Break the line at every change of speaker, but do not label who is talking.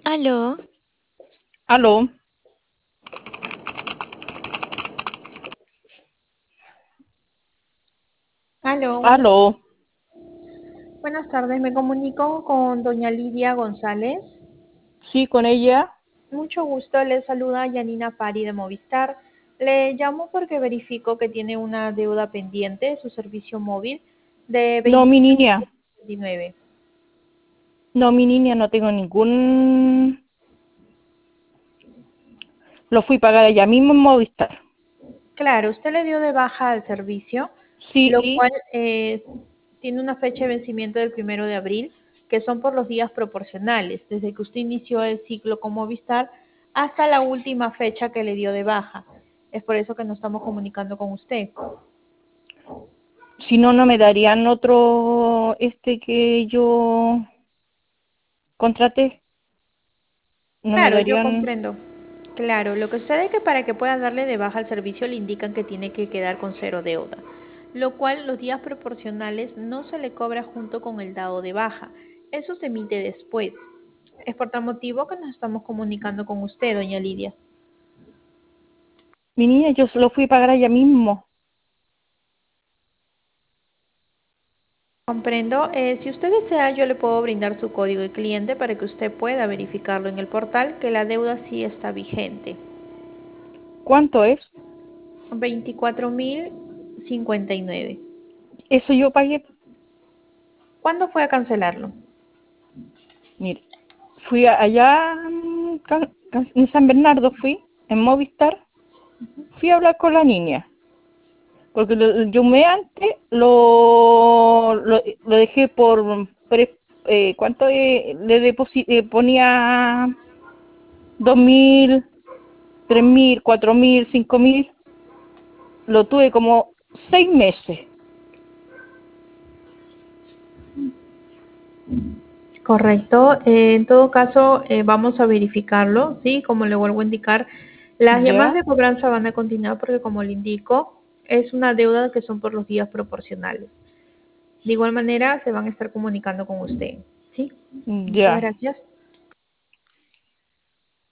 Aló,
Aló,
Aló,
aló,
buenas tardes. Me comunico con doña Lidia González.
sí, con ella.
Mucho gusto. Le saluda Yanina Pari de Movistar. Le llamo porque verifico que tiene una deuda pendiente de su servicio móvil de
No, mi niña,
29.
no, mi niña, no tengo ningún. Lo fui a pagar allá mismo en Movistar.
Claro, usted le dio de baja al servicio,
Sí,
lo cual tiene una fecha de vencimiento del 1 de abril, que son por los días proporcionales, desde que usted inició el ciclo con Movistar hasta la última fecha que le dio de baja. Es por eso que nos estamos comunicando con usted.
si no, no me darían otro, que yo contraté. No me
Claro, yo
darían.
comprendo. Claro, lo que sucede es que para que pueda darle de baja al servicio le indican que tiene que quedar con cero deuda, lo cual los días proporcionales no se le cobra junto con el dado de baja. Eso se emite después. Es por tal motivo que nos estamos comunicando con usted, doña Lidia.
Mi niña, yo se lo fui a pagar allá mismo.
Comprendo. Si usted desea, yo le puedo brindar su código de cliente para que usted pueda verificarlo en el portal que la deuda sí está vigente.
¿Cuánto es?
24.059.
Eso yo pagué.
¿Cuándo fue a cancelarlo?
Mire, fui allá en San Bernardo, fui, en Movistar, fui a hablar con la niña. Porque yo me antes lo dejé ¿cuánto ponía 2.000, 3.000, 4.000, 5.000? Lo tuve como 6 meses.
Correcto. En todo caso, vamos a verificarlo, ¿sí? Como le vuelvo a indicar, las llamadas
¿Ya?
de cobranza van a continuar porque, como le indico, es una deuda que son por los días proporcionales. De igual manera, se van a estar comunicando con usted, ¿sí? Muchas
Ya.
gracias.